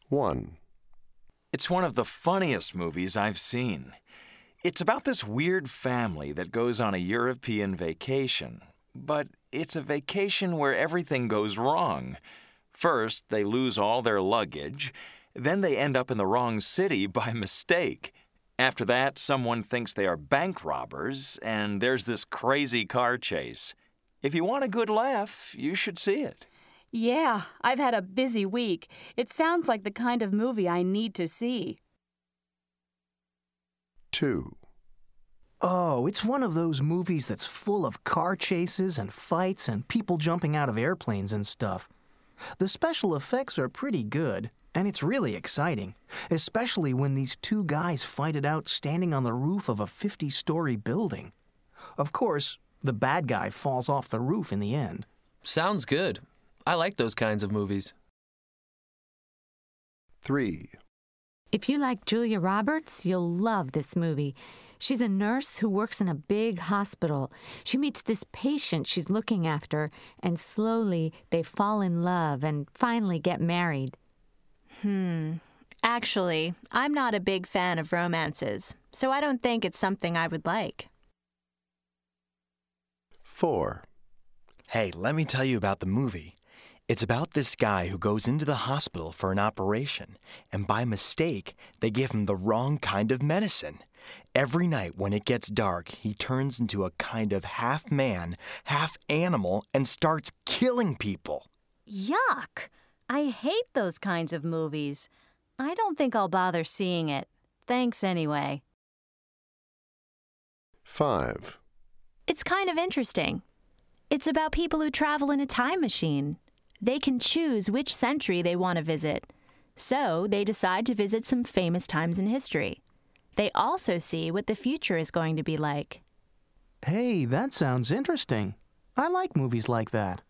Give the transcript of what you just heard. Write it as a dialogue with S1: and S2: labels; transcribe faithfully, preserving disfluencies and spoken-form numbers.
S1: one.
S2: It's one of the funniest movies I've seen. It's about this weird family that goes on a European vacation. But it's a vacation where everything goes wrong. First, they lose all their luggage. Then they end up in the wrong city by mistake. After that, someone thinks they are bank robbers, and there's this crazy car chase. If you want a good laugh, you should see it.
S3: Yeah, I've had a busy week. It sounds like the kind of movie I need to see.
S1: two.
S4: Oh, it's one of those movies that's full of car chases and fights and people jumping out of airplanes and stuff. The special effects are pretty good, and it's really exciting, especially when these two guys fight it out standing on the roof of a fifty-story building. Of course, the bad guy falls off the roof in the end.
S5: Sounds good. I like those kinds of movies.
S1: three.
S6: If you like Julia Roberts, you'll love this movie. She's a nurse who works in a big hospital. She meets this patient she's looking after, and slowly they fall in love and finally get married.
S7: Hmm. Actually, I'm not a big fan of romances, so I don't think it's something I would like.
S1: four.
S8: Hey, let me tell you about the movie. It's about this guy who goes into the hospital for an operation, and by mistake, they give him the wrong kind of medicine. Every night when it gets dark, he turns into a kind of half-man, half-animal and starts killing people.
S9: Yuck! I hate those kinds of movies. I don't think I'll bother seeing it. Thanks anyway.
S1: five.
S7: It's kind of interesting. It's about people who travel in a time machine. They can choose which century they want to visit. So they decide to visit some famous times in history. They also see what the future is going to be like.
S4: Hey, that sounds interesting. I like movies like that.